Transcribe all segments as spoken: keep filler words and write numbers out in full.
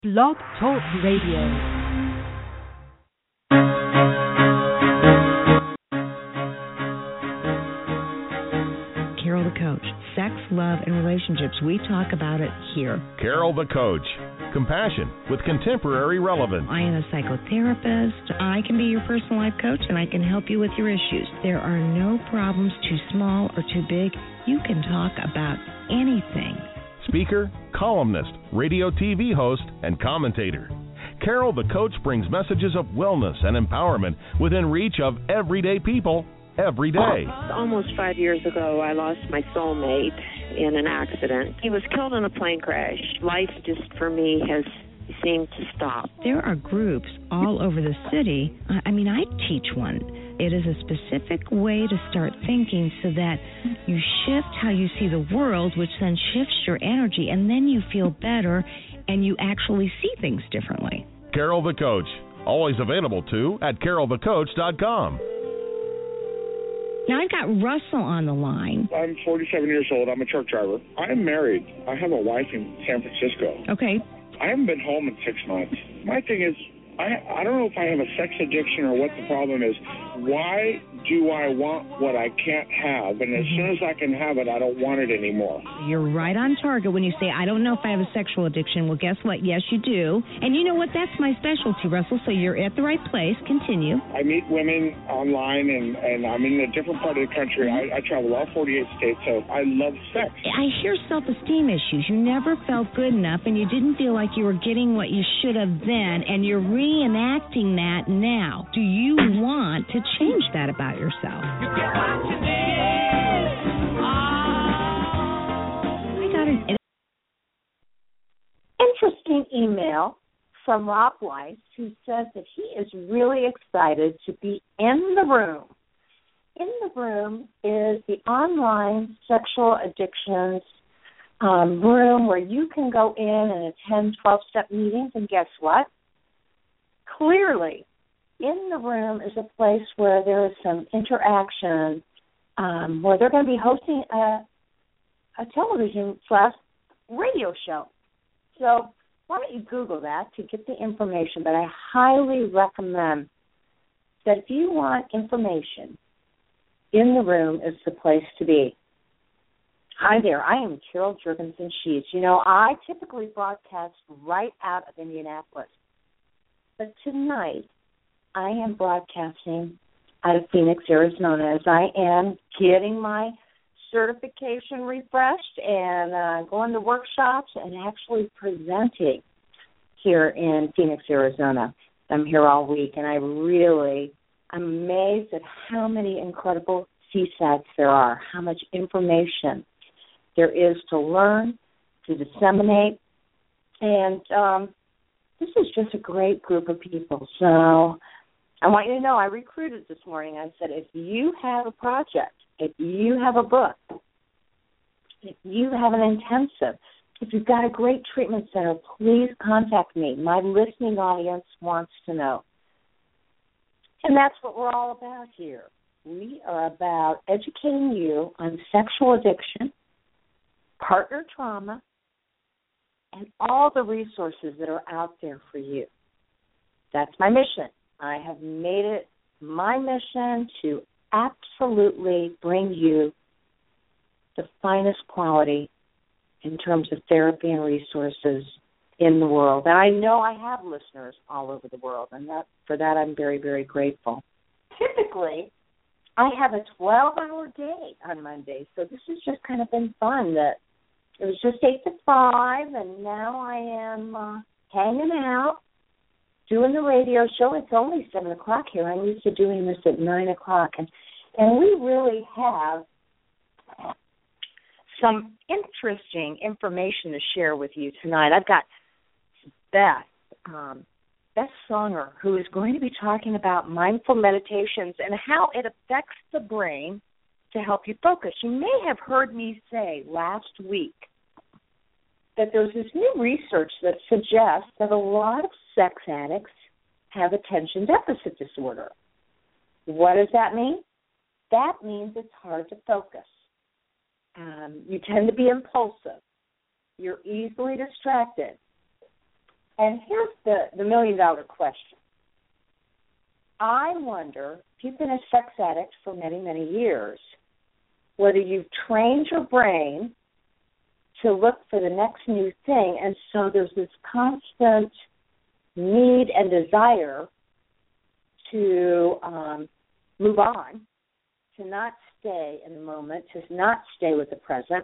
Blog Talk Radio. Carol the Coach. Sex, love, and relationships. We talk about it here. Carol the Coach. Compassion with contemporary relevance. I am a psychotherapist. I can be your personal life coach, and I can help you with your issues. There are no problems too small or too big. You can talk about anything. Speaker, columnist, radio T V host, and commentator. Carol the Coach brings messages of wellness and empowerment within reach of everyday people every day. Almost five years ago, I lost my soulmate in an accident. He was killed in a plane crash. Life just, for me, has seemed to stop. There are groups all over the city. I mean, I teach one. It is a specific way to start thinking so that you shift how you see the world, which then shifts your energy, and then you feel better and you actually see things differently. Carol the Coach, always available too at carol the coach dot com. Now, I've got Russell on the line. I'm forty-seven years old. I'm a truck driver. I'm married. I have a wife in San Francisco. Okay. I haven't been home in six months. My thing is, I I don't know if I have a sex addiction or what the problem is. Why do I want what I can't have? And as soon as I can have it, I don't want it anymore. You're right on target when you say, I don't know if I have a sexual addiction. Well, guess what? Yes, you do. And you know what? That's my specialty, Russell, so you're at the right place. Continue. I meet women online, and, and I'm in a different part of the country. I, I travel all forty-eight states, so I love sex. I hear self-esteem issues. You never felt good enough, and you didn't feel like you were getting what you should have then, and you're reenacting that now. Do you want to change that about yourself? You get what you need. Oh. I got an interesting email from Rob Weiss, who says that he is really excited to be in the room. In the room is the online sexual addictions um, room where you can go in and attend twelve-step meetings, and guess what? Clearly, in the room is a place where there is some interaction, um, where they're going to be hosting a, a television slash radio show. So why don't you Google that to get the information, but I highly recommend that if you want information, in the room is the place to be. Hi there, I am Carol Jurgensen Sheets. You know, I typically broadcast right out of Indianapolis, but tonight I am broadcasting out of Phoenix, Arizona, as I am getting my certification refreshed and uh, going to workshops and actually presenting here in Phoenix, Arizona. I'm here all week, and I really am amazed at how many incredible C SATs there are, how much information there is to learn, to disseminate, and um, this is just a great group of people. So I want you to know I recruited this morning. I said, if you have a project, if you have a book, if you have an intensive, if you've got a great treatment center, please contact me. My listening audience wants to know. And that's what we're all about here. We are about educating you on sexual addiction, partner trauma, and all the resources that are out there for you. That's my mission. I have made it my mission to absolutely bring you the finest quality in terms of therapy and resources in the world. And I know I have listeners all over the world, and that, for that I'm very, very grateful. Typically, I have a twelve-hour day on Monday, so this has just kind of been fun. That it was just eight to five, and now I am uh, hanging out, doing the radio show. It's only seven o'clock here. I'm used to doing this at nine o'clock. And, and we really have some interesting information to share with you tonight. I've got Beth, um, Beth Songer, who is going to be talking about mindful meditations and how it affects the brain to help you focus. You may have heard me say last week that there's this new research that suggests that a lot of sex addicts have attention deficit disorder. What does that mean? That means it's hard to focus. Um, you tend to be impulsive. You're easily distracted. And here's the, the million-dollar question. I wonder, if you've been a sex addict for many, many years, whether you've trained your brain to look for the next new thing, and so there's this constant need and desire to um, move on, to not stay in the moment, to not stay with the present,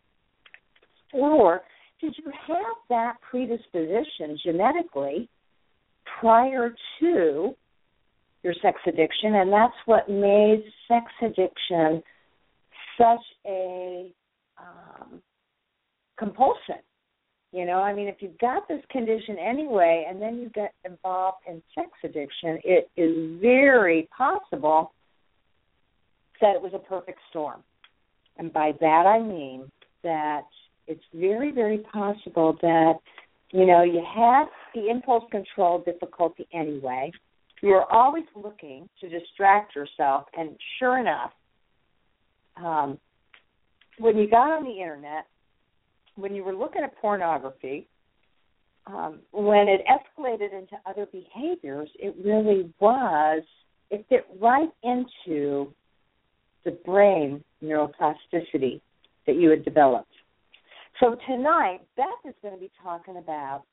or did you have that predisposition genetically prior to your sex addiction, and that's what made sex addiction such a um, compulsion? You know, I mean, if you've got this condition anyway and then you get involved in sex addiction, it is very possible that it was a perfect storm. And by that I mean that it's very, very possible that, you know, you had the impulse control difficulty anyway. You were always looking to distract yourself, and sure enough, um, when you got on the Internet, when you were looking at pornography, um, when it escalated into other behaviors, it really was, it fit right into the brain neuroplasticity that you had developed. So tonight, Beth is going to be talking about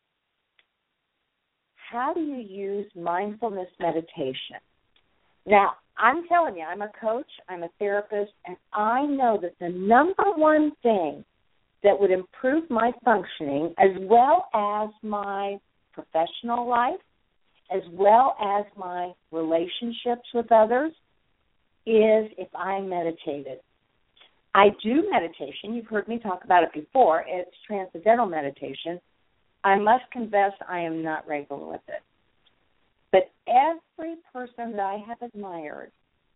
how do you use mindfulness meditation. Now, I'm telling you, I'm a coach, I'm a therapist, and I know that the number one thing that would improve my functioning as well as my professional life, as well as my relationships with others, is if I meditated. I do meditation. You've heard me talk about it before. It's transcendental meditation. I must confess I am not regular with it. But every person that I have admired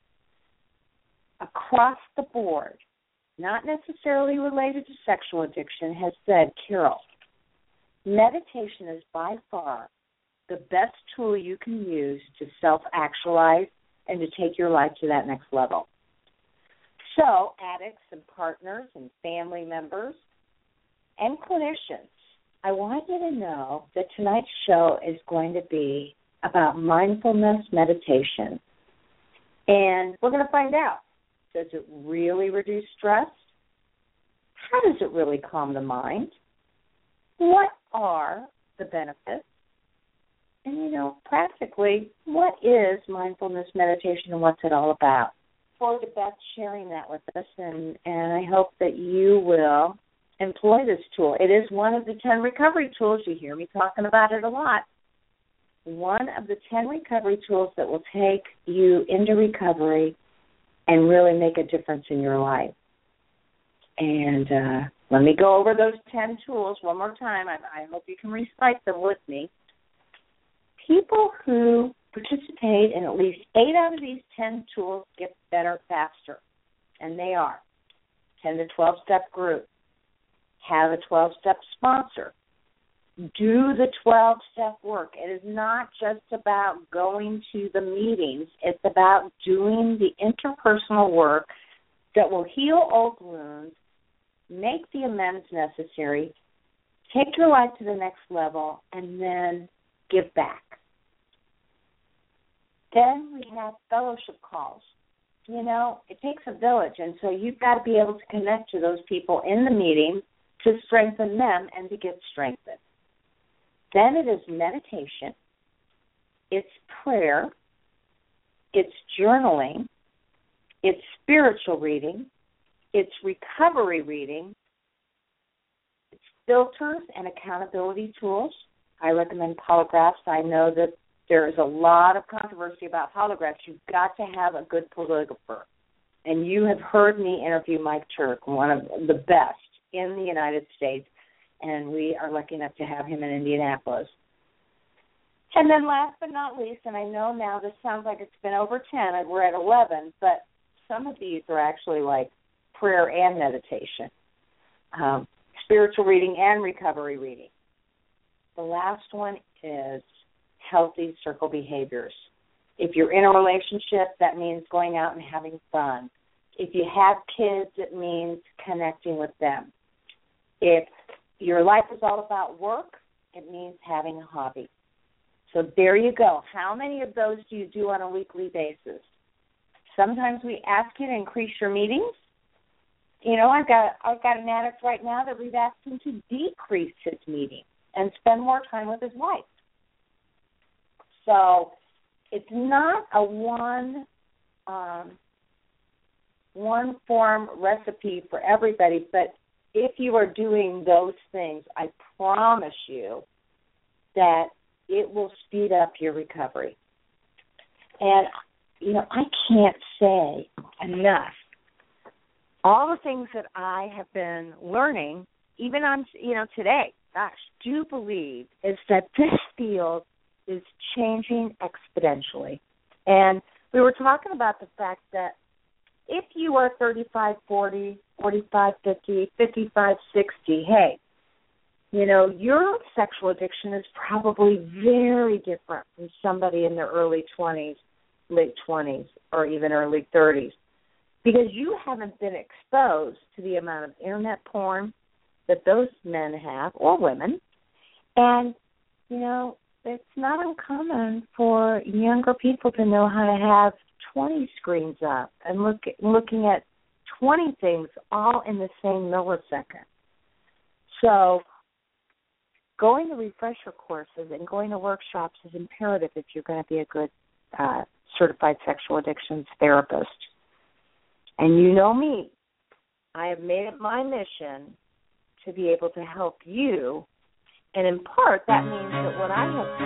across the board, not necessarily related to sexual addiction, has said, Carol, meditation is by far the best tool you can use to self-actualize and to take your life to that next level. So addicts and partners and family members and clinicians, I want you to know that tonight's show is going to be about mindfulness meditation. And we're going to find out, does it really reduce stress? How does it really calm the mind? What are the benefits? And, you know, practically, what is mindfulness meditation and what's it all about? Forward to Beth sharing that with us, and, and I hope that you will employ this tool. It is one of the ten recovery tools. You hear me talking about it a lot. One of the ten recovery tools that will take you into recovery and really make a difference in your life. And uh, let me go over those ten tools one more time. I, I hope you can recite them with me. People who participate in at least eight out of these ten tools get better faster. And they are ten to twelve-step group, have a twelve-step sponsor, do the twelve-step work. It is not just about going to the meetings. It's about doing the interpersonal work that will heal old wounds, make the amends necessary, take your life to the next level, and then give back. Then we have fellowship calls. You know, it takes a village, and so you've got to be able to connect to those people in the meeting to strengthen them and to get strengthened. Then it is meditation, it's prayer, it's journaling, it's spiritual reading, it's recovery reading, it's filters and accountability tools. I recommend polygraphs. I know that there is a lot of controversy about polygraphs. You've got to have a good polygrapher. And you have heard me interview Mike Turk, one of the best in the United States, and we are lucky enough to have him in Indianapolis. And then last but not least, and I know now this sounds like it's been over ten, and we're at eleven, but some of these are actually like prayer and meditation, um, spiritual reading and recovery reading. The last one is healthy circle behaviors. If you're in a relationship, that means going out and having fun. If you have kids, it means connecting with them. If your life is all about work, It means having a hobby. So there you go. How many of those do you do on a weekly basis? Sometimes we ask you to increase your meetings. You know, I've got I've got an addict right now that we've asked him to decrease his meeting and spend more time with his wife. So it's not a one um, one form recipe for everybody, but if you are doing those things, I promise you that it will speed up your recovery. And, you know, I can't say enough. All the things that I have been learning, even on, you know, today, gosh, do believe is that this field is changing exponentially. And we were talking about the fact that if you are thirty-five, forty, forty-five, fifty, fifty-five, sixty, hey, you know, your sexual addiction is probably very different from somebody in their early twenties, late twenties, or even early thirties, because you haven't been exposed to the amount of internet porn that those men have, or women. And, you know, it's not uncommon for younger people to know how to have twenty screens up and look at, looking at twenty things all in the same millisecond. So going to refresher courses and going to workshops is imperative if you're going to be a good uh, certified sexual addictions therapist. And you know me, I have made it my mission to be able to help you, and in part that means that what I have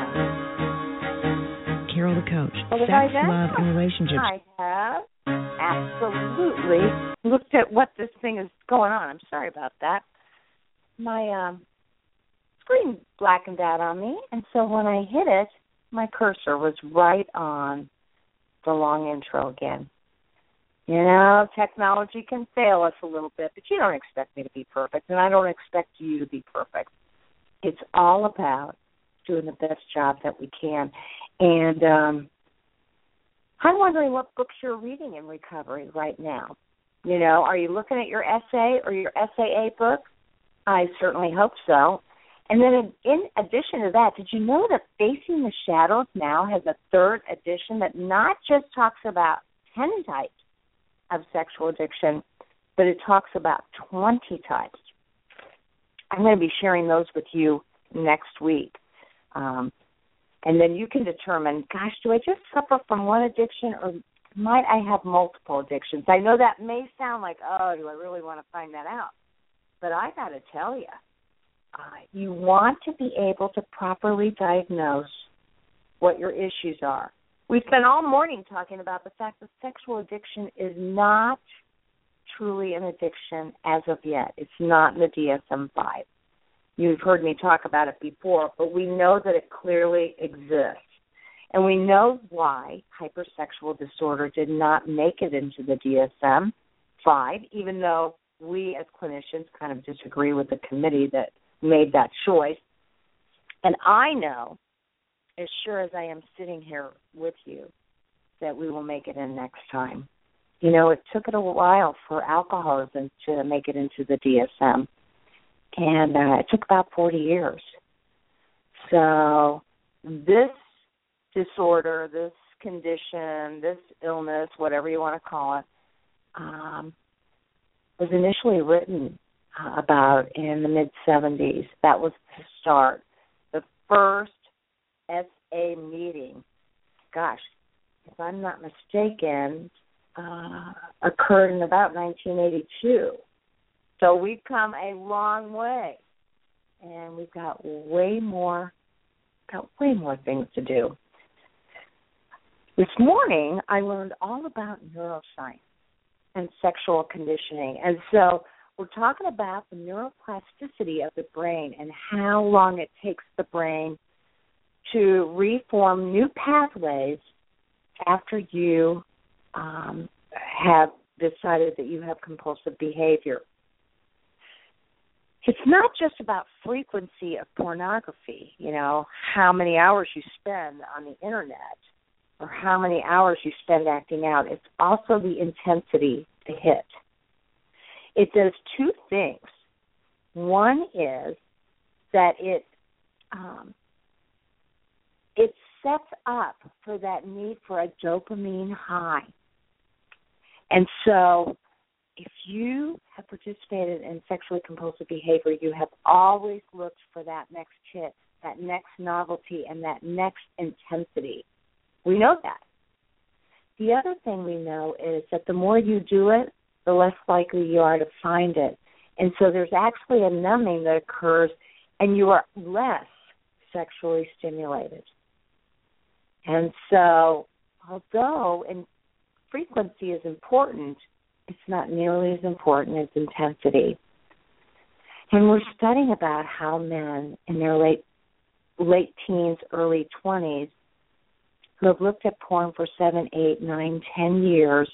done. Carol the Coach, What sex, have I done? love, and relationships. I have absolutely looked at what this thing is going on. I'm sorry about that. My um, screen blackened out on me, and so when I hit it, my cursor was right on the long intro again. You know, technology can fail us a little bit, but you don't expect me to be perfect, and I don't expect you to be perfect. It's all about doing the best job that we can. And um, I'm wondering what books you're reading in recovery right now. You know, are you looking at your essay or your S A A book? I certainly hope so. And then in, in addition to that, did you know that Facing the Shadows now has a third edition that not just talks about ten types of sexual addiction, but it talks about twenty types. I'm going to be sharing those with you next week. Um, and then you can determine, gosh, do I just suffer from one addiction or might I have multiple addictions? I know that may sound like, oh, do I really want to find that out? But I got to tell you, uh, you want to be able to properly diagnose what your issues are. We spent all morning talking about the fact that sexual addiction is not truly an addiction as of yet. It's not in the D S M five. You've heard me talk about it before, but we know that it clearly exists. And we know why hypersexual disorder did not make it into the D S M five, even though we as clinicians kind of disagree with the committee that made that choice. And I know, as sure as I am sitting here with you, that we will make it in next time. You know, it took it a while for alcoholism to make it into the D S M, and uh, it took about forty years. So this disorder, this condition, this illness, whatever you want to call it, um, was initially written uh, about in the mid-seventies. That was the start. The first S A meeting, gosh, if I'm not mistaken, uh, occurred in about nineteen eighty-two. So we've come a long way, and we've got way more, got way more things to do. This morning, I learned all about neuroscience and sexual conditioning, and so we're talking about the neuroplasticity of the brain and how long it takes the brain to reform new pathways after you um, have decided that you have compulsive behavior. It's not just about frequency of pornography, you know, how many hours you spend on the internet or how many hours you spend acting out. It's also the intensity, the hit. It does two things. One is that it um, it sets up for that need for a dopamine high. And so if you have participated in sexually compulsive behavior, you have always looked for that next hit, that next novelty, and that next intensity. We know that. The other thing we know is that the more you do it, the less likely you are to find it. And so there's actually a numbing that occurs, and you are less sexually stimulated. And so although in frequency is important, it's not nearly as important as intensity. And we're studying about how men in their late late teens, early twenties, who have looked at porn for seven, eight, nine, ten years,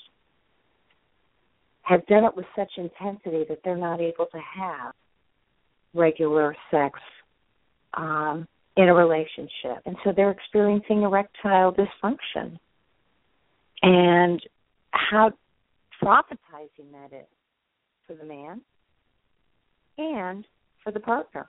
have done it with such intensity that they're not able to have regular sex um, in a relationship. And so they're experiencing erectile dysfunction. And how traumatizing that is for the man and for the partner.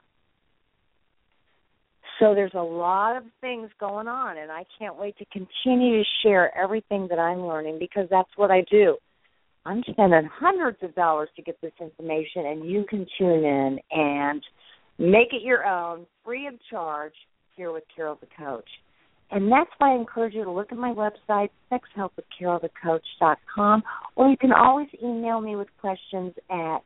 So there's a lot of things going on, and I can't wait to continue to share everything that I'm learning, because that's what I do. I'm spending hundreds of dollars to get this information, and you can tune in and make it your own, free of charge, here with Carol the Coach. And that's why I encourage you to look at my website, sex help with carol the coach dot com, or you can always email me with questions at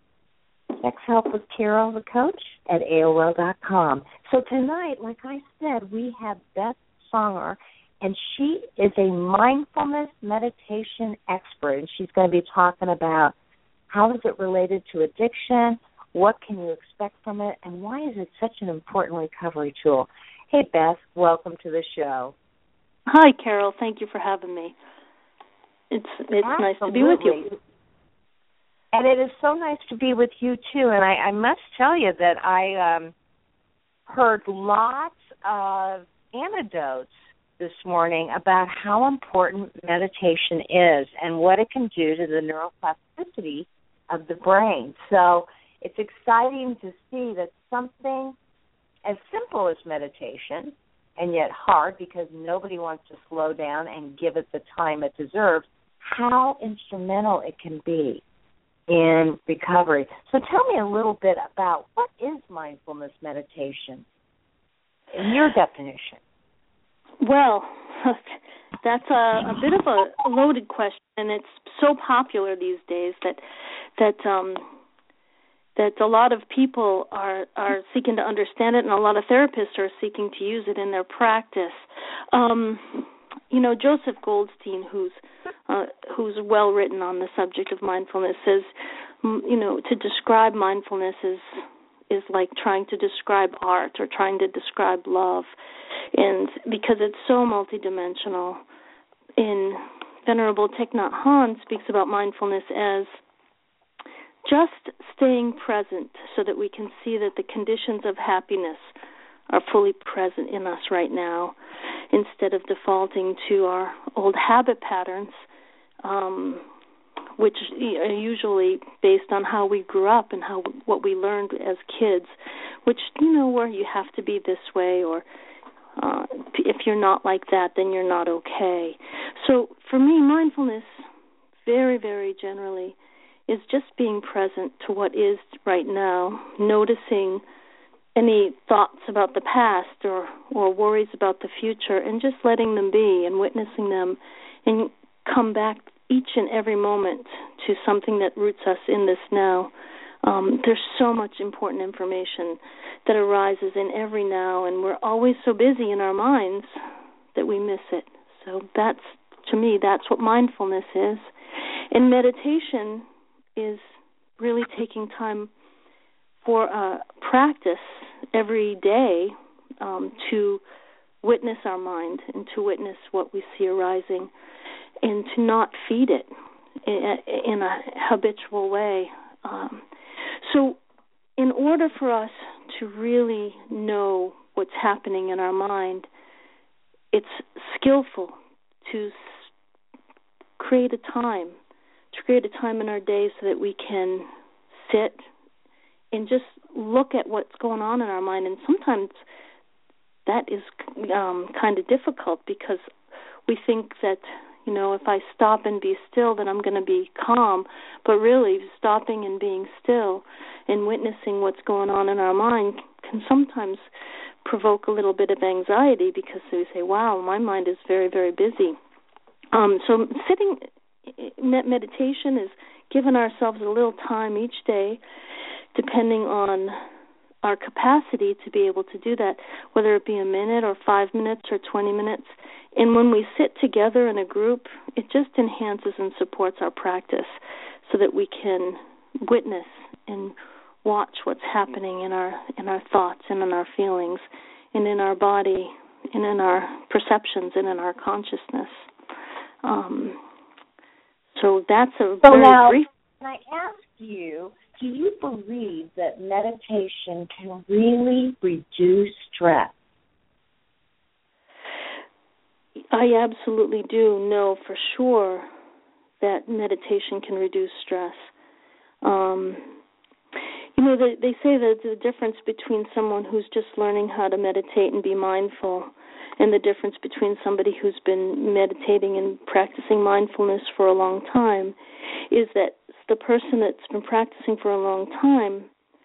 sexhelpwithcarolthecoach at A O L dot com. So tonight, like I said, we have Beth Songer, and she is a mindfulness meditation expert, and she's going to be talking about how is it related to addiction, what can you expect from it, and why is it such an important recovery tool. Hey, Beth, welcome to the show. Hi, Carol. Thank you for having me. It's it's Absolutely. nice to be with you. And it is so nice to be with you, too. And I, I must tell you that I um, heard lots of anecdotes this morning about how important meditation is and what it can do to the neuroplasticity of the brain. So it's exciting to see that something as simple as meditation, and yet hard because nobody wants to slow down and give it the time it deserves, how instrumental it can be in recovery. So tell me a little bit about what is mindfulness meditation in your definition? Well, that's a, a bit of a loaded question, and it's so popular these days that that um, that a lot of people are, are seeking to understand it, and a lot of therapists are seeking to use it in their practice. Um, you know, Joseph Goldstein, who's uh, who's well written on the subject of mindfulness, says, you know, to describe mindfulness is is like trying to describe art or trying to describe love, and because it's so multidimensional. In Venerable Thich Nhat Hanh speaks about mindfulness as just staying present so that we can see that the conditions of happiness are fully present in us right now, instead of defaulting to our old habit patterns, um, which are usually based on how we grew up and how what we learned as kids, which, you know, where you have to be this way, or uh, if you're not like that, then you're not okay. So for me, mindfulness, very, very generally, is just being present to what is right now, noticing any thoughts about the past or, or worries about the future, and just letting them be and witnessing them, and come back each and every moment to something that roots us in this now. Um, there's so much important information that arises in every now, and we're always so busy in our minds that we miss it. So that's, to me, that's what mindfulness is. And meditation is really taking time for uh, practice every day um, to witness our mind and to witness what we see arising, and to not feed it in, in a habitual way. Um, so in order for us to really know what's happening in our mind, it's skillful to s- create a time, to create a time in our day so that we can sit and just look at what's going on in our mind. And sometimes that is um, kind of difficult because we think that, you know, if I stop and be still, then I'm going to be calm. But really, stopping and being still and witnessing what's going on in our mind can sometimes provoke a little bit of anxiety because we say, wow, my mind is very, very busy. Um, so sitting meditation is giving ourselves a little time each day, depending on our capacity to be able to do that, whether it be a minute or five minutes or twenty minutes. And when we sit together in a group, it just enhances and supports our practice so that we can witness and watch what's happening in our in our thoughts and in our feelings and in our body and in our perceptions and in our consciousness. Um, so that's a so very now, brief... Can I ask you, do you believe that meditation can really reduce stress? I absolutely do know for sure that meditation can reduce stress. Um, you know, they, they say that the difference between someone who's just learning how to meditate and be mindful and the difference between somebody who's been meditating and practicing mindfulness for a long time is that the person that's been practicing for a long time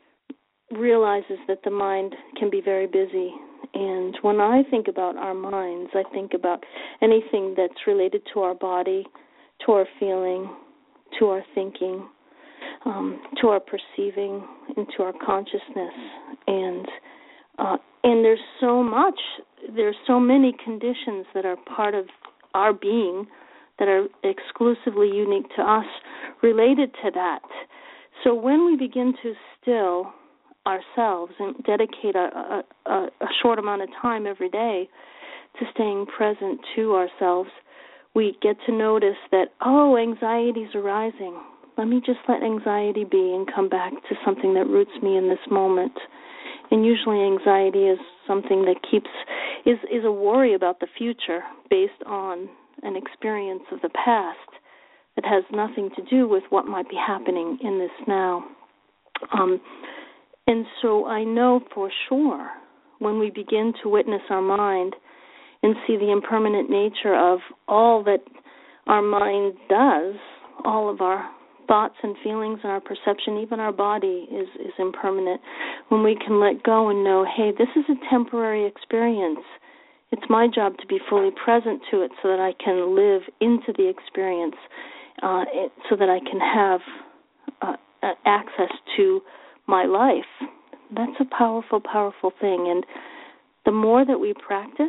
realizes that the mind can be very busy. And when I think about our minds, I think about anything that's related to our body, to our feeling, to our thinking, um, to our perceiving, and to our consciousness. And uh, and there's so much, there's so many conditions that are part of our being that are exclusively unique to us related to that. So when we begin to still ourselves and dedicate a, a, a short amount of time every day to staying present to ourselves, we get to notice that, oh, anxiety's arising. Let me just let anxiety be and come back to something that roots me in this moment. And usually anxiety is something that keeps, is, is a worry about the future based on an experience of the past that has nothing to do with what might be happening in this now. Um, and so I know for sure when we begin to witness our mind and see the impermanent nature of all that our mind does, all of our thoughts and feelings and our perception, even our body is, is impermanent. When we can let go and know, hey, this is a temporary experience. It's my job to be fully present to it so that I can live into the experience, uh, it, so that I can have uh, access to my life. That's a powerful, powerful thing. And the more that we practice,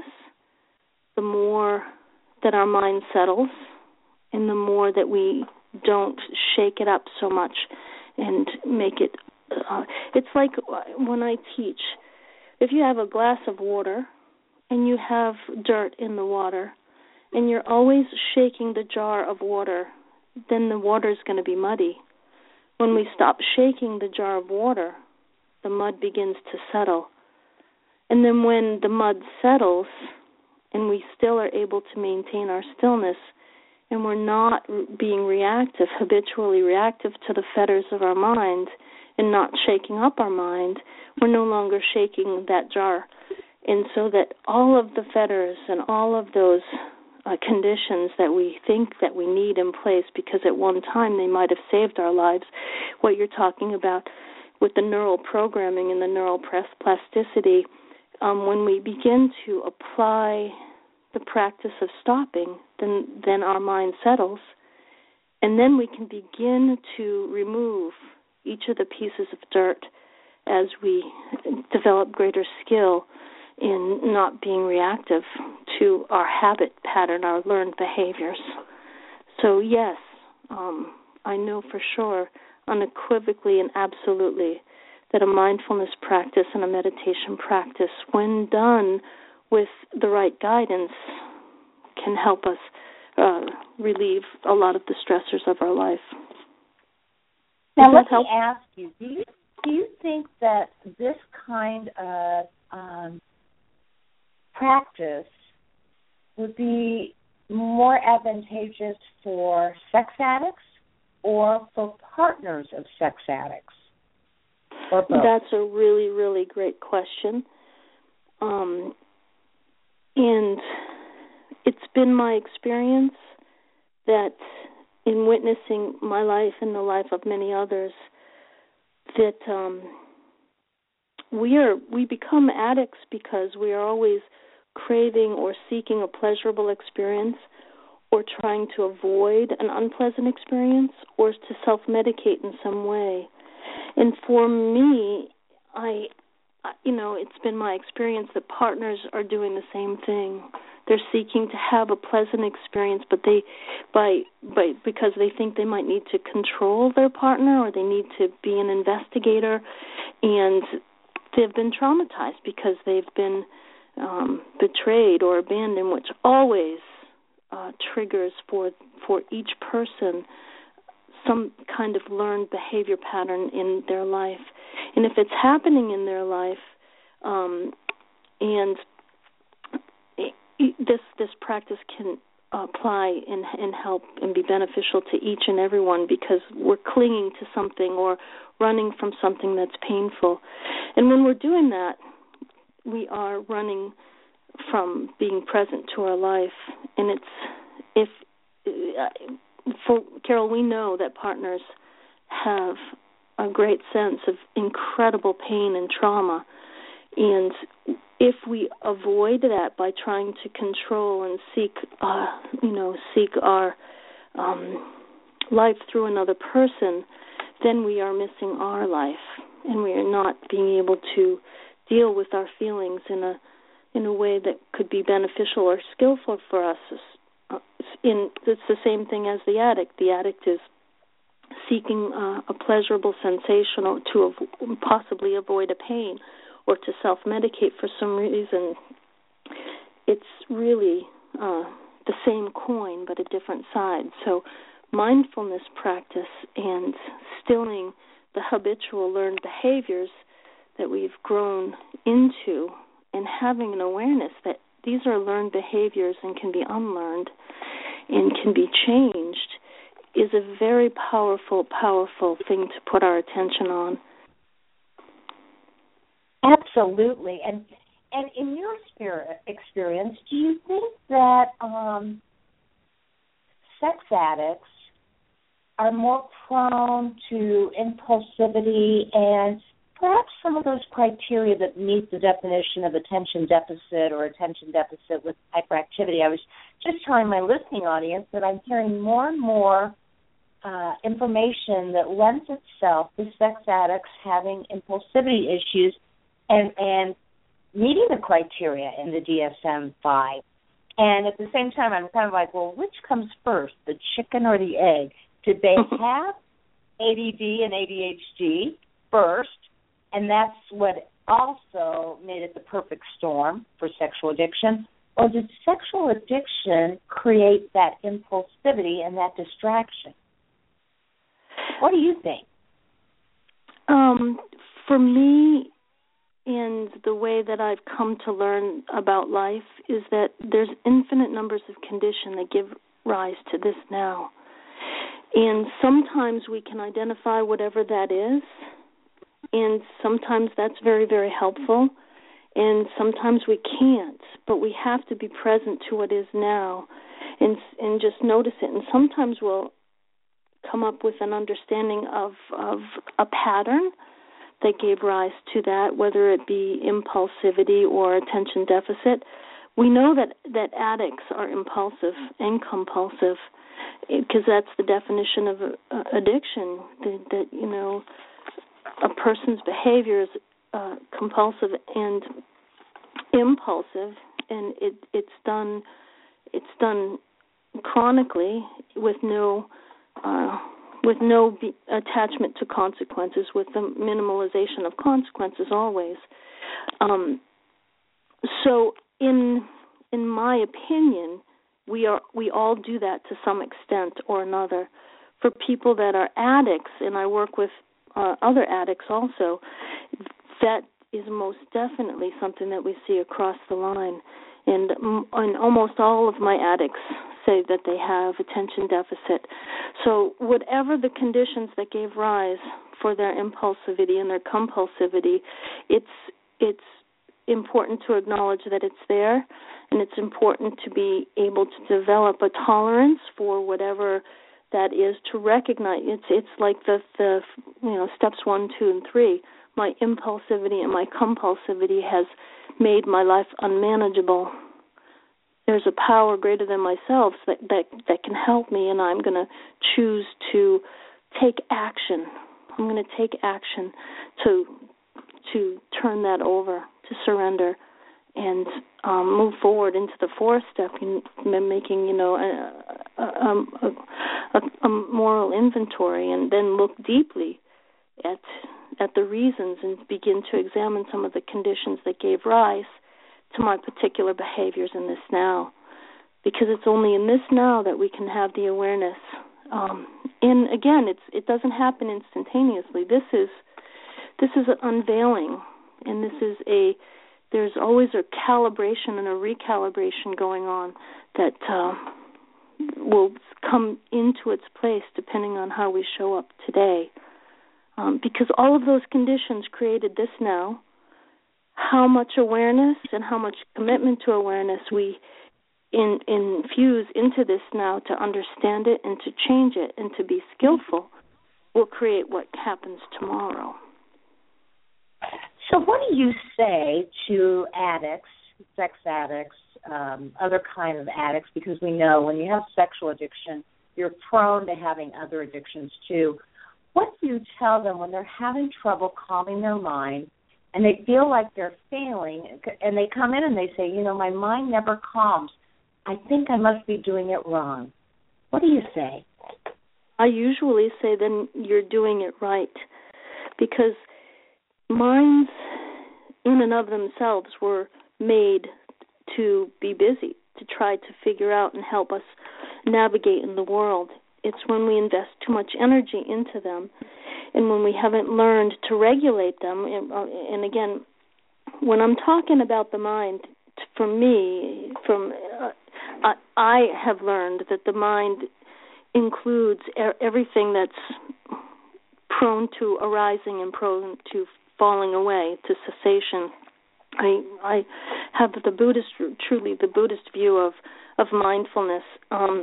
the more that our mind settles, and the more that we don't shake it up so much and make it, uh, it's like when I teach, if you have a glass of water and you have dirt in the water and you're always shaking the jar of water, then the water is going to be muddy. When we stop shaking the jar of water, the mud begins to settle. And then when the mud settles and we still are able to maintain our stillness, and we're not being reactive, habitually reactive to the fetters of our mind and not shaking up our mind, we're no longer shaking that jar. And so that all of the fetters and all of those uh, conditions that we think that we need in place, because at one time they might have saved our lives, what you're talking about with the neural programming and the neural plasticity, um, when we begin to apply the practice of stopping, then then our mind settles, and then we can begin to remove each of the pieces of dirt as we develop greater skill in not being reactive to our habit pattern, our learned behaviors. So yes, um, I know for sure, unequivocally and absolutely, that a mindfulness practice and a meditation practice, when done with the right guidance, can help us uh, relieve a lot of the stressors of our life. Now, let me ask you, do you, do you think that this kind of um, practice would be more advantageous for sex addicts or for partners of sex addicts? Or both? That's a really, really great question. Um, it's been my experience that in witnessing my life and the life of many others, that um, we are we become addicts because we are always craving or seeking a pleasurable experience, or trying to avoid an unpleasant experience, or to self-medicate in some way. And for me, I, you know, it's been my experience that partners are doing the same thing. They're seeking to have a pleasant experience, but they, by, by, because they think they might need to control their partner, or they need to be an investigator, and they've been traumatized because they've been um, betrayed or abandoned, which always uh, triggers for for each person some kind of learned behavior pattern in their life. And if it's happening in their life, um, and it, it, this this practice can apply and, and help and be beneficial to each and everyone, because we're clinging to something or running from something that's painful. And when we're doing that, we are running from being present to our life. And it's, if, uh, for Carol, we know that partners have a great sense of incredible pain and trauma. And if we avoid that by trying to control and seek, uh, you know, seek our um, life through another person, then we are missing our life, and we are not being able to deal with our feelings in a in a way that could be beneficial or skillful for us. In it's the same thing as the addict. The addict is seeking uh, a pleasurable sensation, or to av- possibly avoid a pain, or to self-medicate for some reason. It's really uh, the same coin, but a different side. So mindfulness practice and stilling the habitual learned behaviors that we've grown into, and having an awareness that these are learned behaviors and can be unlearned and can be changed, is a very powerful, powerful thing to put our attention on. Absolutely. And and in your spirit experience, do you think that um, sex addicts are more prone to impulsivity and perhaps some of those criteria that meet the definition of attention deficit or attention deficit with hyperactivity? I was just telling my listening audience that I'm hearing more and more uh, information that lends itself to sex addicts having impulsivity issues and, and meeting the criteria in the D S M five. And at the same time, I'm kind of like, well, which comes first, the chicken or the egg? Did they have A D D and A D H D first, and that's what also made it the perfect storm for sexual addiction? Or did sexual addiction create that impulsivity and that distraction? What do you think? Um, for me, and the way that I've come to learn about life, is that there's infinite numbers of conditions that give rise to this now. And sometimes we can identify whatever that is, and sometimes that's very, very helpful, and sometimes we can't, but we have to be present to what is now and and just notice it. And sometimes we'll come up with an understanding of, of a pattern that gave rise to that, whether it be impulsivity or attention deficit. We know that, that addicts are impulsive and compulsive, because that's the definition of uh, addiction, that, that, you know, a person's behavior is uh, compulsive and impulsive, and it, it's done it's done chronically with no uh, with no be- attachment to consequences, with the minimalization of consequences always. Um, so, in in my opinion, we are we all do that to some extent or another. For people that are addicts, and I work with uh, other addicts also, that is most definitely something that we see across the line. And, and almost all of my addicts say that they have attention deficit. So whatever the conditions that gave rise for their impulsivity and their compulsivity, it's it's important to acknowledge that it's there, and it's important to be able to develop a tolerance for whatever that is, to recognize it's it's like the the you know steps one, two, and three. My impulsivity and my compulsivity has made my life unmanageable. There's a power greater than myself that that, that can help me, and I'm going to choose to take action. I'm going to take action to to turn that over, to surrender, and um, move forward into the fourth step in making, you know, a, a, a, a moral inventory, and then look deeply at at the reasons and begin to examine some of the conditions that gave rise to my particular behaviors in this now. Because it's only in this now that we can have the awareness. Um, and again, it's it doesn't happen instantaneously. This is this is an unveiling, and this is a there's always a calibration and a recalibration going on that uh, will come into its place depending on how we show up today. Um, because all of those conditions created this now. How much awareness and how much commitment to awareness we in, infuse into this now to understand it and to change it and to be skillful will create what happens tomorrow. So what do you say to addicts, sex addicts, um, other kind of addicts? Because we know when you have sexual addiction, you're prone to having other addictions too. What do you tell them when they're having trouble calming their mind and they feel like they're failing, and they come in and they say, you know, my mind never calms. I think I must be doing it wrong. What do you say? I usually say then you're doing it right, because minds in and of themselves were made to be busy, to try to figure out and help us navigate in the world. It's when we invest too much energy into them and when we haven't learned to regulate them. And, uh, and again, when I'm talking about the mind, for me, from uh, I, I have learned that the mind includes er- everything that's prone to arising and prone to falling away, to cessation. I I have the Buddhist, truly the Buddhist view of, of mindfulness. Um,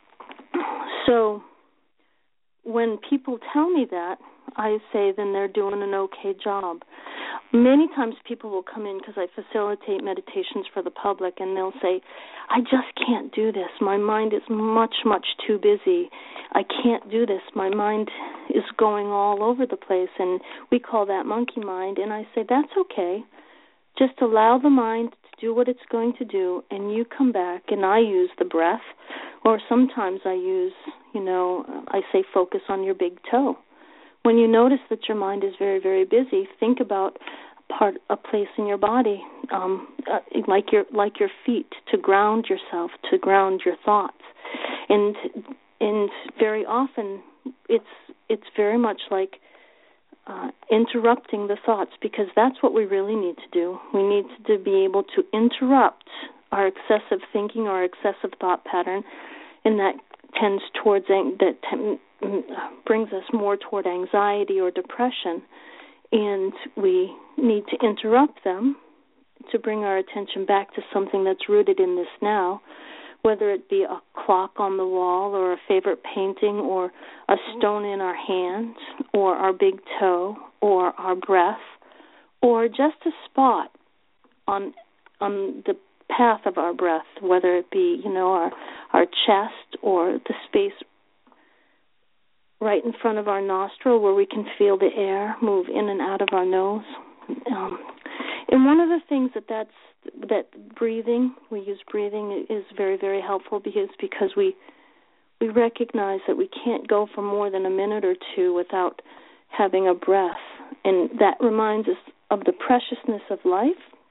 so when people tell me that, I say then they're doing an okay job. Many times people will come in because I facilitate meditations for the public, and they'll say, I just can't do this. My mind is much, much too busy. I can't do this. My mind is going all over the place, and we call that monkey mind. And I say, that's okay. Just allow the mind to do what it's going to do, and you come back, and I use the breath, or sometimes I use, you know, I say focus on your big toe. When you notice that your mind is very, very busy, think about part a place in your body, um, uh, like your like your feet, to ground yourself, to ground your thoughts, and and very often it's it's very much like uh, interrupting the thoughts, because that's what we really need to do. We need to be able to interrupt our excessive thinking, our excessive thought pattern, and that tends towards that. T- brings us more toward anxiety or depression, and we need to interrupt them to bring our attention back to something that's rooted in this now, whether it be a clock on the wall or a favorite painting or a stone in our hand or our big toe or our breath or just a spot on on the path of our breath, whether it be, you know, our our chest or the space right in front of our nostril where we can feel the air move in and out of our nose. Um, and one of the things that that's, that breathing, we use breathing, is very, very helpful because because we we recognize that we can't go for more than a minute or two without having a breath. And that reminds us of the preciousness of life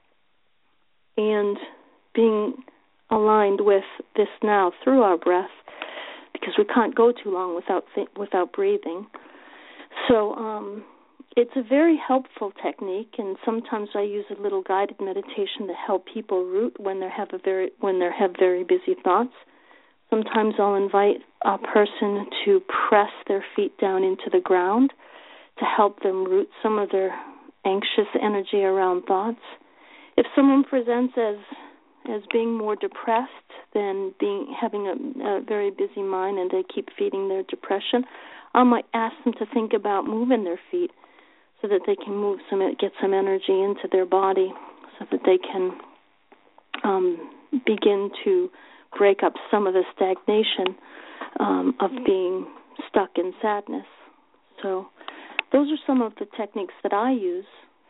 and being aligned with this now through our breath, because we can't go too long without th- without breathing. So um, it's a very helpful technique, and sometimes I use a little guided meditation to help people root when they have a very when they have very busy thoughts. Sometimes I'll invite a person to press their feet down into the ground to help them root some of their anxious energy around thoughts. if someone presents as as being more depressed than being having a, a very busy mind and they keep feeding their depression, I might ask them to think about moving their feet so that they can move some, get some energy into their body so that they can um, begin to break up some of the stagnation um, of being stuck in sadness. So those are some of the techniques that I use.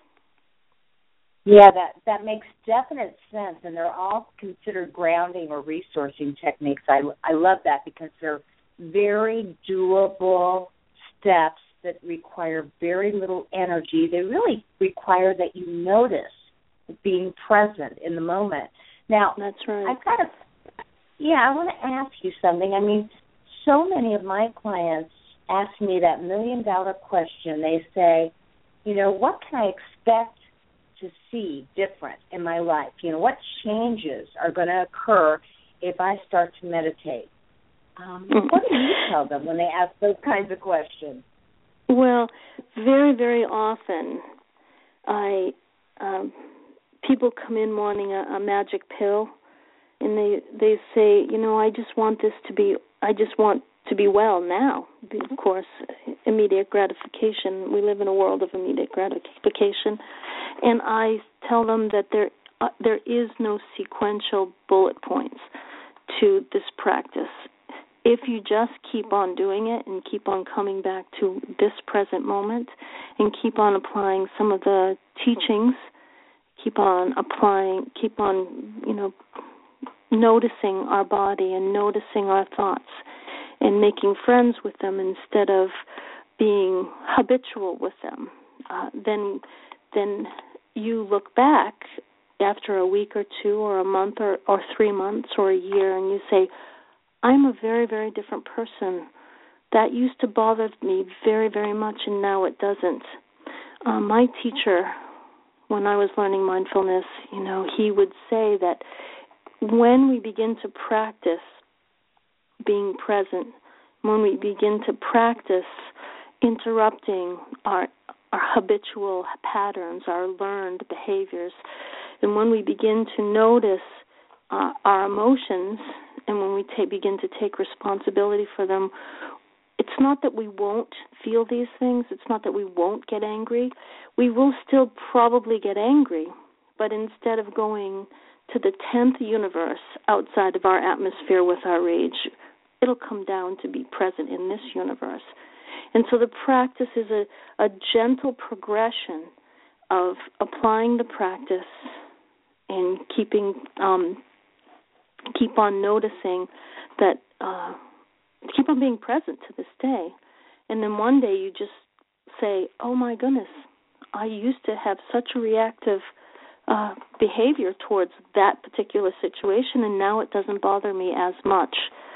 Yeah, that, that makes definite sense, and they're all considered grounding or resourcing techniques. I, I love that because they're very doable steps that require very little energy. They really require that you notice being present in the moment. Now, that's right. I've got a, yeah, I want to ask you something. I mean, so many of my clients ask me that million-dollar question. They say, you know, what can I expect to see different in my life? You know, what changes are going to occur if I start to meditate? Um, what do you tell them when they ask those kinds of questions? Well, very, very often, I um, people come in wanting a, a magic pill, and they they say, you know, I just want this to be, I just want to be well now. Of course, immediate gratification. We live in a world of immediate gratification, and I tell them that there uh, there is no sequential bullet points to this practice. If you just keep on doing it and keep on coming back to this present moment and keep on applying some of the teachings, keep on applying, keep on, you know, noticing our body and noticing our thoughts and making friends with them instead of being habitual with them, uh, then then you look back after a week or two or a month or, or three months or a year and you say, I'm a very, very different person. That used to bother me very, very much, and now it doesn't. Uh, my teacher, when I was learning mindfulness, you know, he would say that when we begin to practice being present, when we begin to practice interrupting our our habitual patterns, our learned behaviors, and when we begin to notice uh, our emotions, and when we take, begin to take responsibility for them, it's not that we won't feel these things. It's not that we won't get angry. We will still probably get angry, but instead of going to the tenth universe outside of our atmosphere with our rage, it'll come down to be present in this universe. And so the practice is a, a gentle progression of applying the practice and keeping um, keep on noticing that, uh, keep on being present to this day. And then one day you just say, oh my goodness, I used to have such a reactive uh, behavior towards that particular situation, and now it doesn't bother me as much.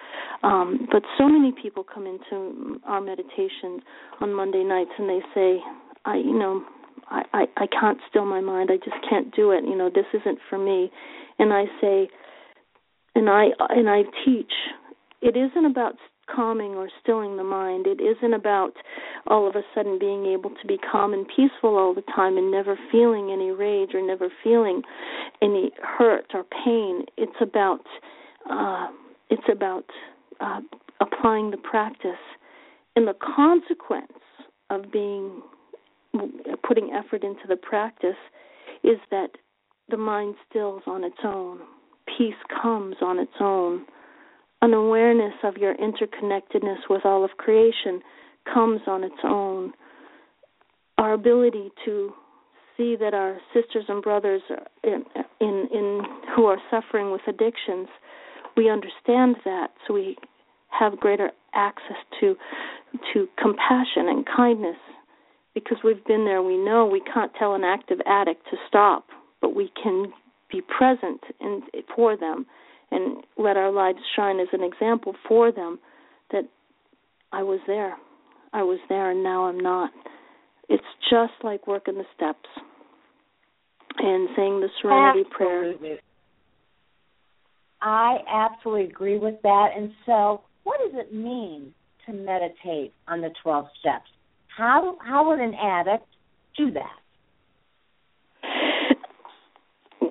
Um, but so many people come into our meditation on Monday nights and they say, I, you know, I, I, I can't still my mind. I just can't do it. You know, this isn't for me. And I say, and I and I teach, it isn't about calming or stilling the mind. It isn't about all of a sudden being able to be calm and peaceful all the time and never feeling any rage or never feeling any hurt or pain. It's about uh, it's about uh, applying the practice, and the consequence of being putting effort into the practice is that the mind stills on its own. Peace comes on its own. An awareness of your interconnectedness with all of creation comes on its own. Our ability to see that our sisters and brothers in, in, in who are suffering with addictions, we understand that, so we have greater access to to compassion and kindness. Because we've been there, we know we can't tell an active addict to stop, but we can be present in, for them and let our lights shine as an example for them that I was there. I was there and now I'm not. It's just like working the steps and saying the Serenity Absolutely. Prayer. I absolutely agree with that. And so what does it mean to meditate on the twelve steps? How how would an addict do that?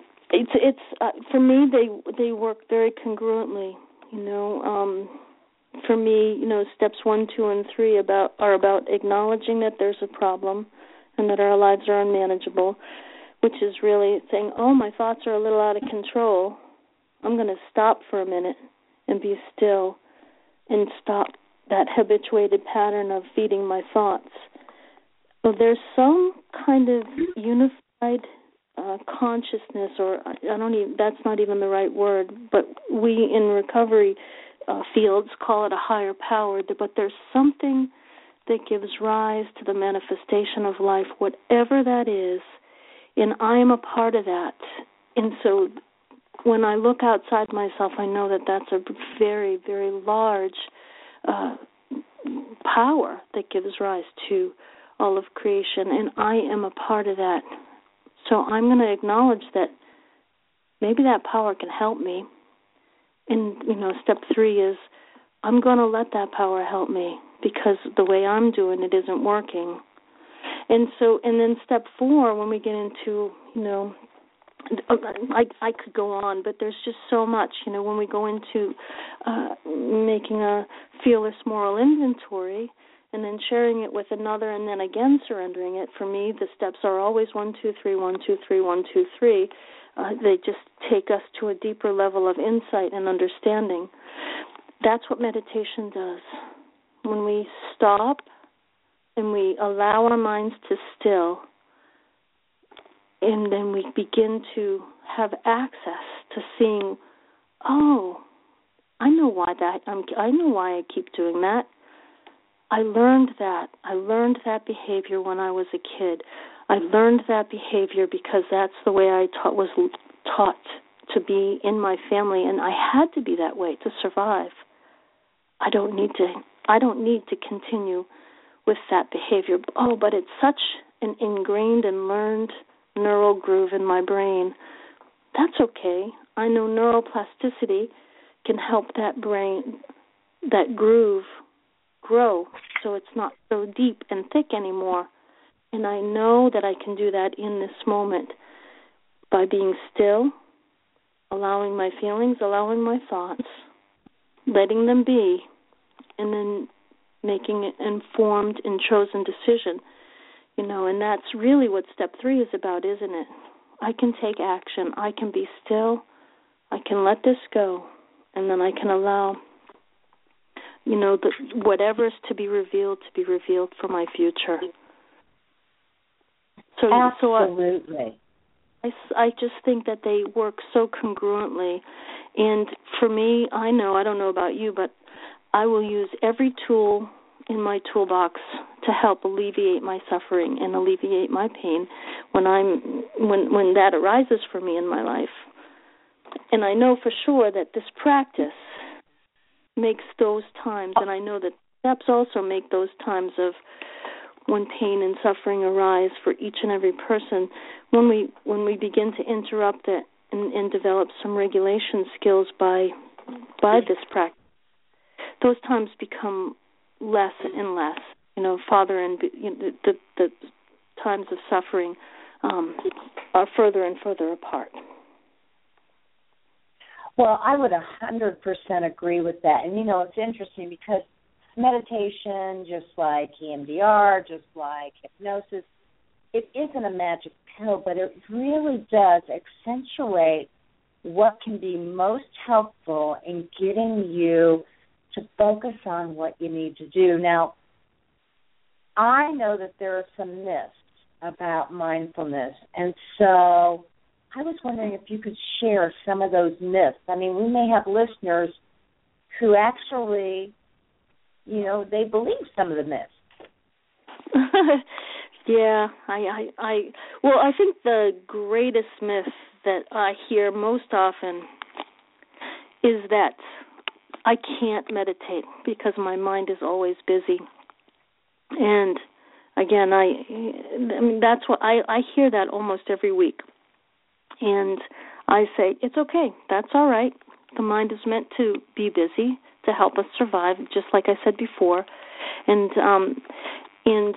it's uh, for me. They they work very congruently. You know, um, for me, you know, steps one, two, and three about are about acknowledging that there's a problem and that our lives are unmanageable, which is really saying, "Oh, my thoughts are a little out of control. I'm going to stop for a minute and be still and stop that habituated pattern of feeding my thoughts." So there's some kind of unified uh, consciousness, or I don't even, that's not even the right word, but we in recovery uh, fields call it a higher power, but there's something that gives rise to the manifestation of life, whatever that is, and I am a part of that. And so when I look outside myself, I know that that's a very, very large uh, power that gives rise to all of creation, and I am a part of that. So I'm going to acknowledge that maybe that power can help me. And, you know, step three is I'm going to let that power help me because the way I'm doing it isn't working. And so, and then step four, when we get into, you know, I, I could go on, but there's just so much, you know, when we go into uh, making a fearless moral inventory and then sharing it with another and then again surrendering it. For me, the steps are always one, two, three, one, two, three, one, two, three. Uh, they just take us to a deeper level of insight and understanding. That's what meditation does. When we stop and we allow our minds to still, and then we begin to have access to seeing, oh, I know why that. I'm, I know why I keep doing that. I learned that. I learned that behavior when I was a kid. I learned that behavior because that's the way I taught, was taught to be in my family, and I had to be that way to survive. I don't need to. I don't need to continue with that behavior. Oh, but it's such an ingrained and learned neural groove in my brain. That's okay. I know neuroplasticity can help that brain, that groove, grow so it's not so deep and thick anymore. And I know that I can do that in this moment by being still, allowing my feelings, allowing my thoughts, letting them be, and then making an informed and chosen decision. You know, and that's really what step three is about, isn't it? I can take action. I can be still. I can let this go. And then I can allow, you know, the, whatever is to be revealed to be revealed for my future. So, Absolutely. So I, I just think that they work so congruently. And for me, I know, I don't know about you, but I will use every tool in my toolbox to help alleviate my suffering and alleviate my pain when I'm when when that arises for me in my life. And I know for sure that this practice makes those times, and I know that steps also make those times of when pain and suffering arise for each and every person, when we when we begin to interrupt it and, and develop some regulation skills by by this practice, those times become less and less. You know, farther and you know, the, the the times of suffering um, are further and further apart. Well, I would a hundred percent agree with that. And you know, it's interesting because meditation, just like E M D R, just like hypnosis, it isn't a magic pill, but it really does accentuate what can be most helpful in getting you to focus on what you need to do. Now, I know that there are some myths about mindfulness, and so I was wondering if you could share some of those myths. I mean, we may have listeners who actually, you know, they believe some of the myths. yeah, I, I, I, well, I think the greatest myth that I hear most often is that I can't meditate because my mind is always busy. And again, I, I mean, that's what I, I hear that almost every week. And I say, it's okay. That's all right. The mind is meant to be busy to help us survive, just like I said before. And um, and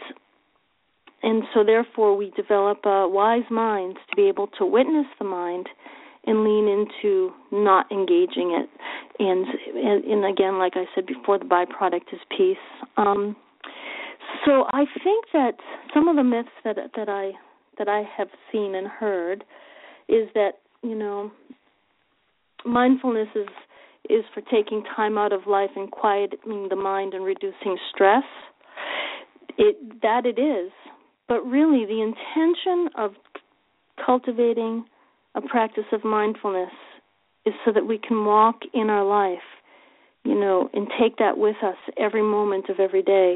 and so therefore we develop uh, wise minds to be able to witness the mind and lean into not engaging it. And, and, and again, like I said before, the byproduct is peace. Um, so I think that some of the myths that that I that I have seen and heard is that, you know, mindfulness is is for taking time out of life and quieting the mind and reducing stress. It that it is, but really the intention of cultivating a practice of mindfulness is so that we can walk in our life, you know, and take that with us every moment of every day.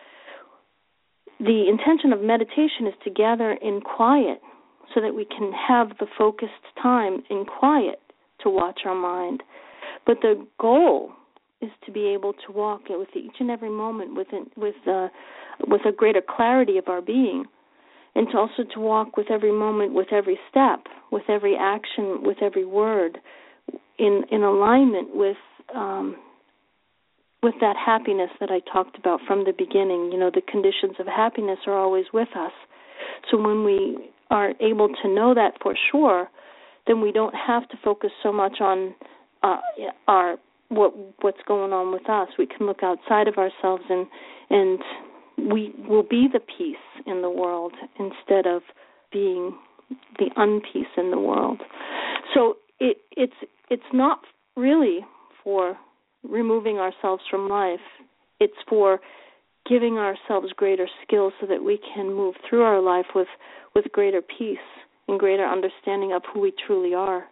The intention of meditation is to gather in quiet so that we can have the focused time in quiet to watch our mind. But the goal is to be able to walk with each and every moment with with uh, with a greater clarity of our being, and to also to walk with every moment, with every step, with every action, with every word, in in alignment with um, with that happiness that I talked about from the beginning. You know, the conditions of happiness are always with us. So when we are able to know that for sure, then we don't have to focus so much on uh, our what what's going on with us. We can look outside of ourselves, and and we will be the peace in the world instead of being the unpeace in the world. So it it's it's not really for removing ourselves from life. It's for giving ourselves greater skills so that we can move through our life with, with greater peace and greater understanding of who we truly are.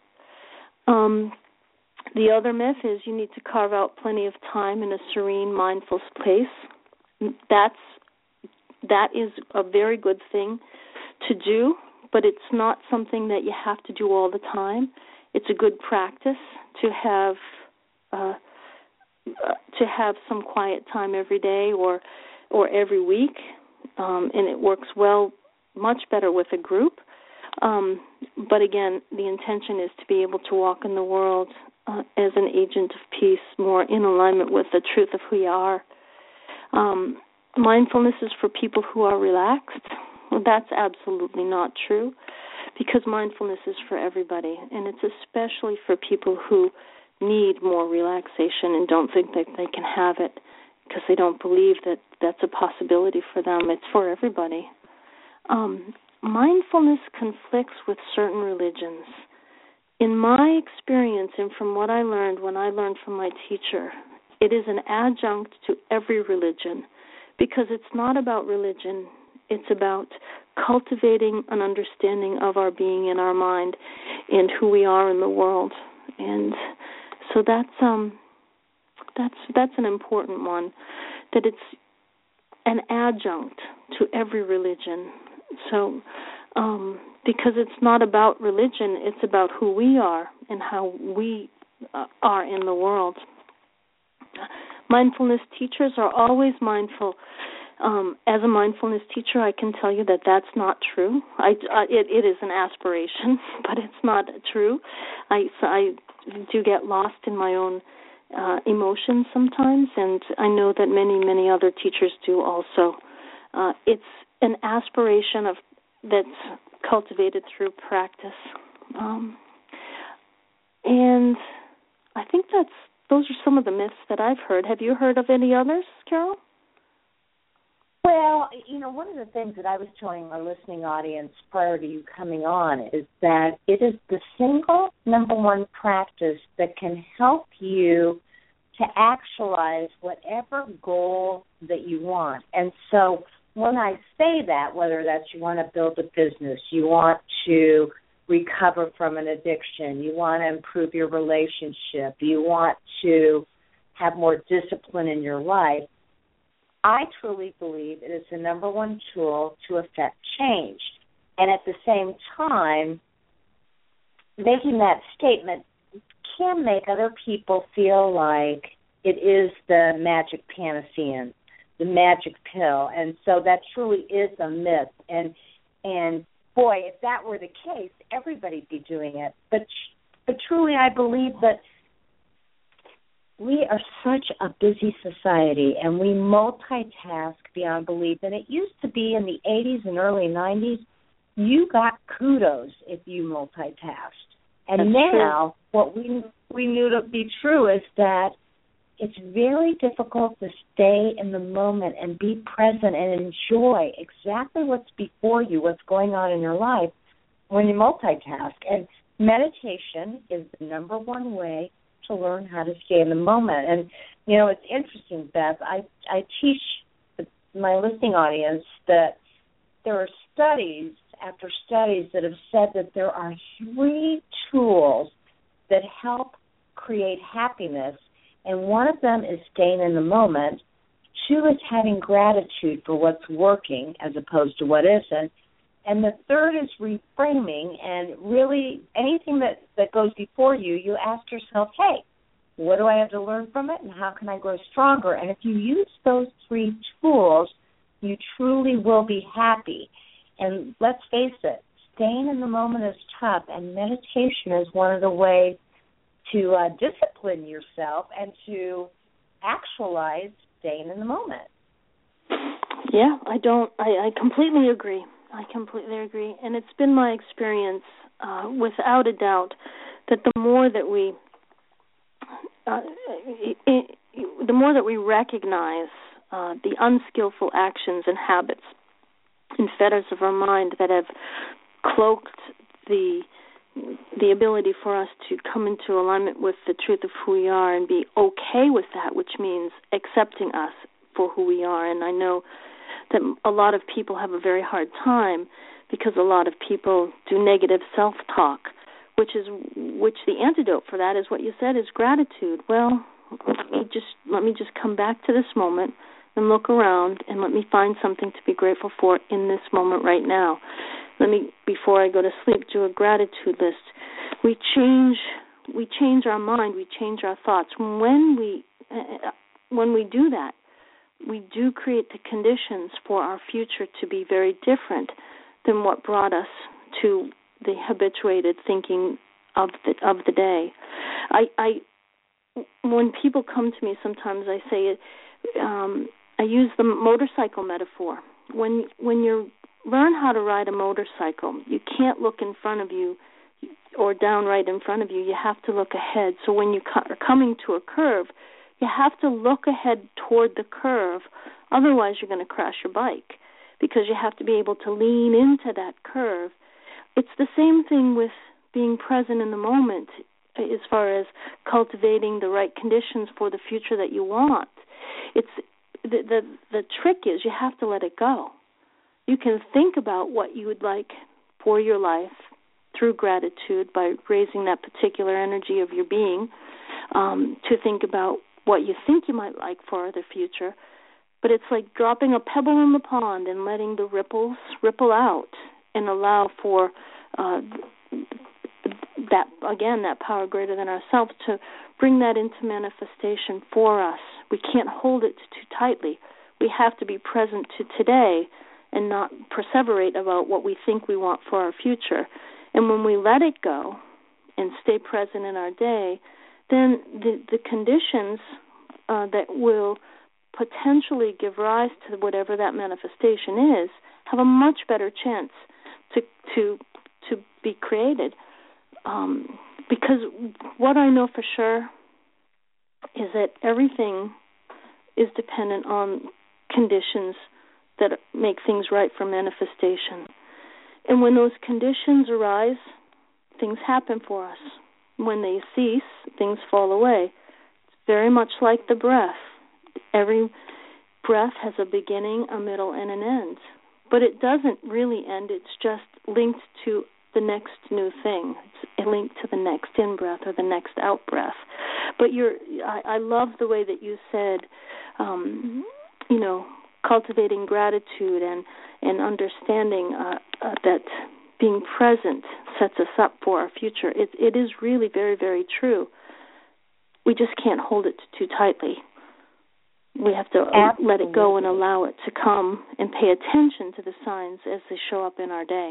Um, the other myth is you need to carve out plenty of time in a serene, mindful place. That's that is a very good thing to do, but it's not something that you have to do all the time. It's a good practice to have uh, uh, to have some quiet time every day or or every week, um, and it works well, much better with a group. Um, but again, the intention is to be able to walk in the world uh, as an agent of peace, more in alignment with the truth of who you are. Um, mindfulness is for people who are relaxed. Well, that's absolutely not true, because mindfulness is for everybody, and it's especially for people who need more relaxation and don't think that they can have it because they don't believe that that's a possibility for them. It's for everybody. Um, mindfulness conflicts with certain religions. In my experience and from what I learned when I learned from my teacher, it is an adjunct to every religion, because it's not about religion. It's about cultivating an understanding of our being and our mind and who we are in the world. And so that's um that's that's an important one, that it's an adjunct to every religion. So um, because it's not about religion, it's about who we are and how we uh, are in the world. Mindfulness teachers are always mindful. Um, as a mindfulness teacher, I can tell you that that's not true. I, uh, it, it is an aspiration, but it's not true. I, so I do get lost in my own uh, emotions sometimes, and I know that many, many other teachers do also. Uh, it's an aspiration of that's cultivated through practice. Um, and I think that's those are some of the myths that I've heard. Have you heard of any others, Carol? Well, you know, one of the things that I was telling our listening audience prior to you coming on is that it is the single number one practice that can help you to actualize whatever goal that you want. And so when I say that, whether that's you want to build a business, you want to recover from an addiction, you want to improve your relationship, you want to have more discipline in your life, I truly believe it is the number one tool to affect change. And at the same time, making that statement can make other people feel like it is the magic panacea, the magic pill. And so that truly is a myth. And, and boy, if that were the case, everybody'd be doing it. But, but truly, I believe that we are such a busy society, and we multitask beyond belief. And it used to be in the eighties and early nineties, you got kudos if you multitasked. And That's now true. what we we knew to be true is that it's very difficult to stay in the moment and be present and enjoy exactly what's before you, what's going on in your life when you multitask. And meditation is the number one way to learn how to stay in the moment. And, you know, it's interesting, Beth. I, I teach my listening audience that there are studies after studies that have said that there are three tools that help create happiness, and one of them is staying in the moment. Two is having gratitude for what's working as opposed to what isn't. And the third is reframing, and really anything that, that goes before you, you ask yourself, hey, what do I have to learn from it, and how can I grow stronger? And if you use those three tools, you truly will be happy. And let's face it, staying in the moment is tough, and meditation is one of the ways to uh, discipline yourself and to actualize staying in the moment. Yeah, I don't. I, I completely agree. I completely agree, and it's been my experience, uh, without a doubt, that the more that we, uh, it, it, the more that we recognize uh, the unskillful actions and habits and fetters of our mind that have cloaked the the ability for us to come into alignment with the truth of who we are and be okay with that, which means accepting us for who we are. And I know that a lot of people have a very hard time because a lot of people do negative self-talk, which is which the antidote for that is what you said, is gratitude. Well, let me just let me just come back to this moment and look around and let me find something to be grateful for in this moment right now. Let me, before I go to sleep, do a gratitude list. We change, we change our mind, we change our thoughts. When we, uh, when we do that, we do create the conditions for our future to be very different than what brought us to the habituated thinking of the of the day. I, I when people come to me, sometimes I say, um, I use the motorcycle metaphor. When when you learn how to ride a motorcycle, you can't look in front of you or down right in front of you. You have to look ahead. So when you are coming to a curve, you have to look ahead toward the curve. Otherwise, you're going to crash your bike because you have to be able to lean into that curve. It's the same thing with being present in the moment as far as cultivating the right conditions for the future that you want. It's the the, the trick is you have to let it go. You can think about what you would like for your life through gratitude by raising that particular energy of your being, um, to think about what you think you might like for the future. But it's like dropping a pebble in the pond and letting the ripples ripple out and allow for uh, that, again, that power greater than ourselves to bring that into manifestation for us. We can't hold it too tightly. We have to be present to today and not perseverate about what we think we want for our future. And when we let it go and stay present in our day, then the, the conditions uh, that will potentially give rise to whatever that manifestation is have a much better chance to to to be created. Um, because what I know for sure is that everything is dependent on conditions that make things right for manifestation. And when those conditions arise, things happen for us. When they cease, things fall away. It's very much like the breath. Every breath has a beginning, a middle, and an end. But it doesn't really end. It's just linked to the next new thing. It's linked to the next in-breath or the next out-breath. But you're, I, I love the way that you said, um, you know, cultivating gratitude and, and understanding uh, uh, that being present sets us up for our future. It, it is really very, very true. We just can't hold it too tightly. We have to Absolutely. let it go and allow it to come and pay attention to the signs as they show up in our day,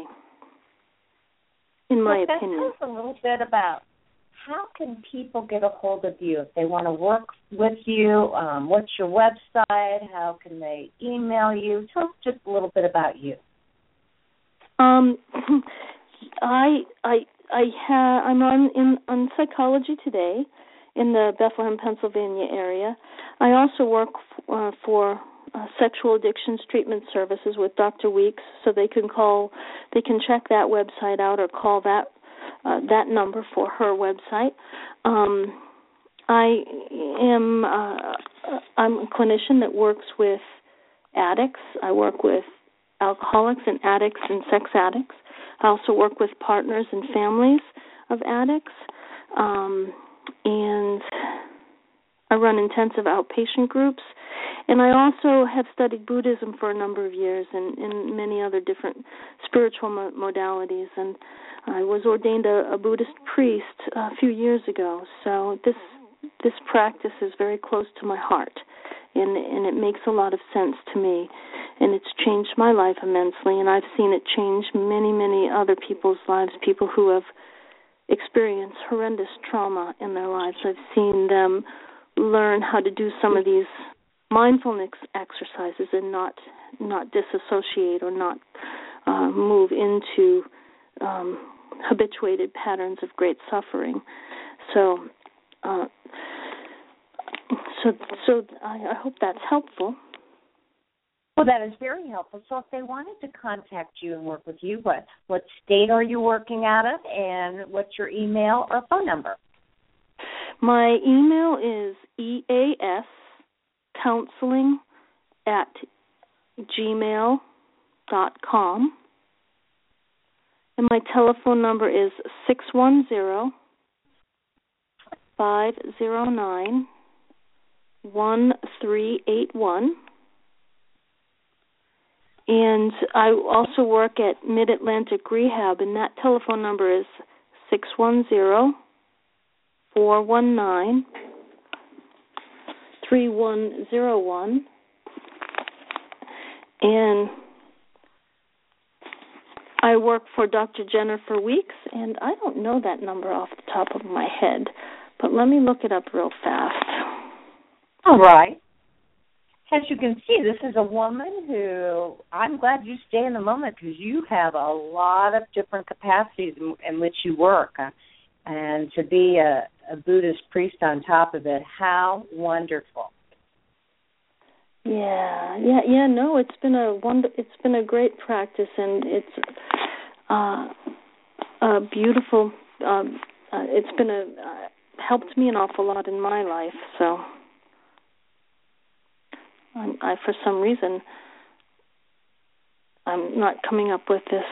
in my well, opinion. Let's talk a little bit about how can people get a hold of you if they want to work with you? Um, what's your website? How can they email you? Tell us just a little bit about you. Um, I I I ha- I'm on in on Psychology Today in the Bethlehem, Pennsylvania area. I also work uh, for uh, Sexual Addictions Treatment Services with Doctor Weeks, so they can call, they can check that website out or call that uh, that number for her website. Um, I am uh, I'm a clinician that works with addicts. I work with alcoholics and addicts and sex addicts. I also work with partners and families of addicts. Um, and I run intensive outpatient groups. And I also have studied Buddhism for a number of years and, and many other different spiritual mo- modalities. And I was ordained a, a Buddhist priest a few years ago. So this this practice is very close to my heart, and, and it makes a lot of sense to me. And it's changed my life immensely, and I've seen it change many, many other people's lives, people who have experienced horrendous trauma in their lives. I've seen them learn how to do some of these mindfulness exercises and not not disassociate or not uh, move into um, habituated patterns of great suffering. So, uh, so, so I, I hope that's helpful. Well, that is very helpful. So if they wanted to contact you and work with you, what, what state are you working out of, and what's your email or phone number? My email is eascounseling at gmail dot com, and my telephone number is six one zero, five zero nine, one three eight one. And I also work at Mid-Atlantic Rehab, and that telephone number is six one zero, four one nine, three one zero one. And I work for Doctor Jennifer Weeks, and I don't know that number off the top of my head, but let me look it up real fast. All right. As you can see, this is a woman who, I'm glad you stay in the moment because you have a lot of different capacities in, in which you work. Uh, and to be a, a Buddhist priest on top of it, how wonderful. Yeah, yeah, yeah. No, it's been a wonder. It's been a great practice, and it's uh, a beautiful. Um, uh, it's been a uh, helped me an awful lot in my life. So. I, for some reason, I'm not coming up with this.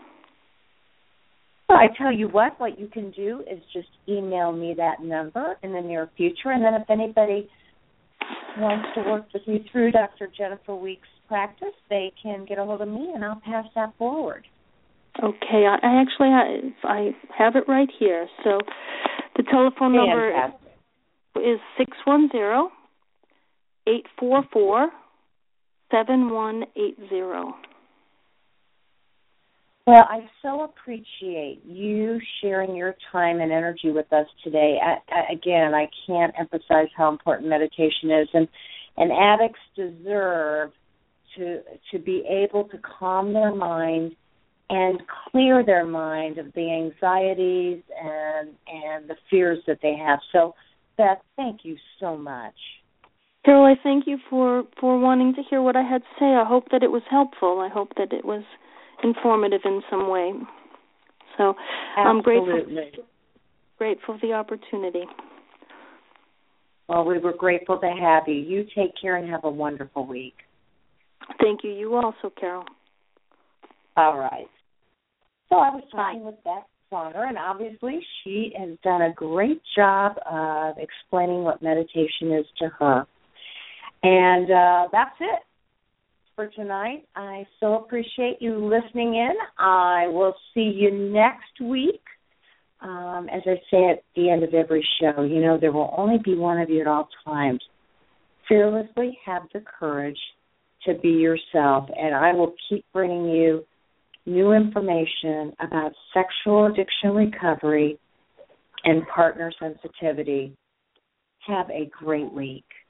Well, I tell you what, what you can do is just email me that number in the near future, and then if anybody wants to work with me through Doctor Jennifer Weeks' practice, they can get a hold of me, and I'll pass that forward. Okay, I, I actually I, I have it right here. So the telephone number Fantastic. is six one zero, eight four four, seven one eight zero. Well, I so appreciate you sharing your time and energy with us today. I, I, again, I can't emphasize how important meditation is, and, and addicts deserve to to be able to calm their mind and clear their mind of the anxieties and and the fears that they have. So, Beth, thank you so much. Carol, I thank you for, for wanting to hear what I had to say. I hope that it was helpful. I hope that it was informative in some way. So I'm grateful, grateful for the opportunity. Well, we were grateful to have you. You take care and have a wonderful week. Thank you. You also, Carol. All right. So I was talking with Beth Songer, and obviously she has done a great job of explaining what meditation is to her. And uh, that's it for tonight. I so appreciate you listening in. I will see you next week. Um, as I say at the end of every show, you know, there will only be one of you at all times. Fearlessly have the courage to be yourself, and I will keep bringing you new information about sexual addiction recovery and partner sensitivity. Have a great week.